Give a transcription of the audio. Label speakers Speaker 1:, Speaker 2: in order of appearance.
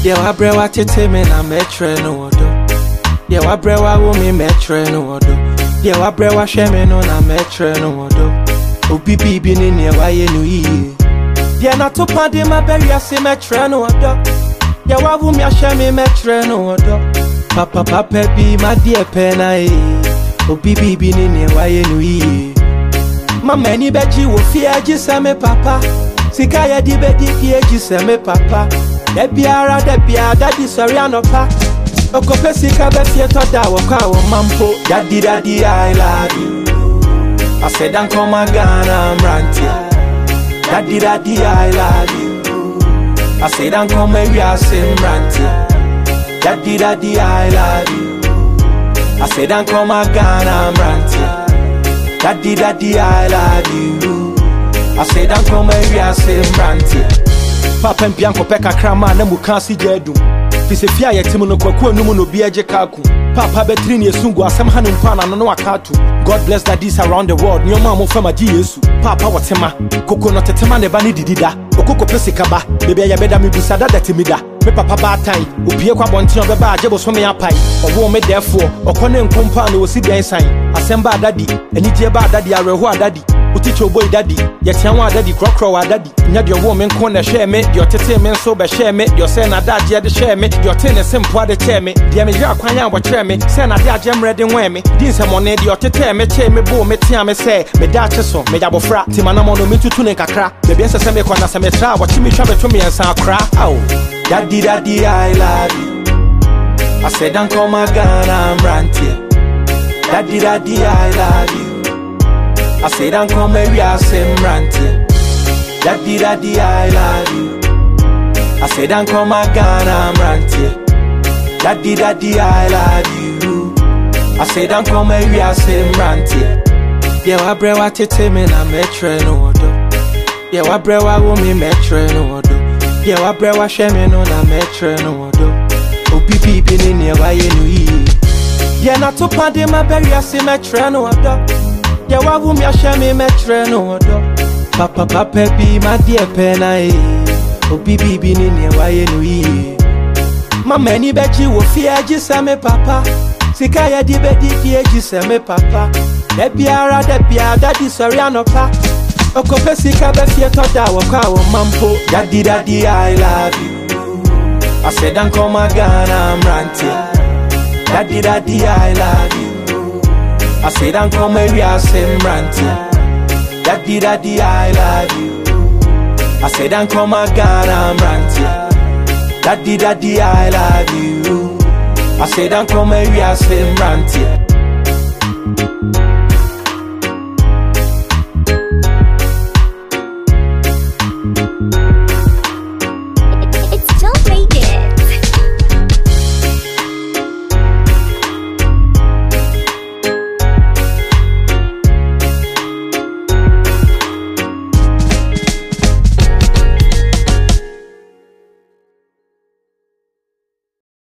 Speaker 1: Yeah, wa brewa tete me na metre no odo. Yeah, wa brewa wo me metre no odo. Yeah, wa brewa hwe me no na metre no odo. Obi bibi ni ne wa ye no yi. Yeah, na to pande ma beri ase metre no odo. Yeah, wa wo me hwe me metre no odo. Papa bi ma die pe na e. Obi bibi ni ne wa ye no yi. Mama ni beji wo fi aji se me papa. Sika ya di bedi fi aji se me papa. Debiara daddy sorry anopa. Okope sika be fi to da wo kwa wo mampo. Daddy I love you. I said don't come again I'm ranting. Daddy I love you. I said don't come maybe I sing ranting. Daddy I love you. I said don't come again I'm ranting. Daddy I love you. I said don't come maybe I sing ranting. Papa mpianko peka krama na mukansi jedu. Fise fia yetimu no kwaku anumu no biaje kaku. Papa betri ni esungu asem hanu mpana no akatu. God bless daddies around the world. Nyoma mo fama ji Yesu. Papa watema koko no tetema ne ba ni didida. Okoko pese kaba. Bebe ya beda mi busada datimida. Me papa batai. Opie kwa bonti no beba ajebo so me apai. Owo me therefore okone nkompa no osi den san. Asem ba daddy. Enije ba daddy areho daddy. Uticho boy daddy, yetian wa daddy, crocro wa daddy. Nya de woman corner share me, your tete men so be share me, your sen na daddy de share me, your ten simple de chair me, de me ya kwanya wa chair me, sen na daddy am ready when me. Din some money your tete me chair me bo me tia me say, me da cheso, me da bofra, ti manamo no me tutu ne kakra. The bien se me kwa na se me tra, wa chimi twa betumi ensa kra. Ow. Daddy I love you. I said don't come again I'm ranting. Daddy I love you. I say don't come maybe I say ranting. Daddy I love you. I say don't come again I'm ranting. Daddy I love you. I say don't come maybe I say ranting. Yeah, wa brewa tete me na metre no odo. Yeah, wa brewa wo me metre no odo. Yeah, wa brewa hwe me no na metre no odo. Obi bibi ni ne wa ye no yi. Yeah, na to pande ma beri ase metre no odo. Yeah, wa wo me hwe me metre no odo. Papa bi ma die pe na e. Obi bibi ni ne wa ye no yi. Mama ni beji wo fi aji se me papa. Sika ya di bedi fi aji se me papa. Debiara daddy sorry anopa. Okope sika be fi to da wo kwa wo mampo. Daddy I love you. I said don't come again I'm ranting. Daddy I love you. I say don't come maybe I say ranting. Daddy I love you. I say don't come again I'm ranting. Daddy I love you. I say don't come maybe I say ranting.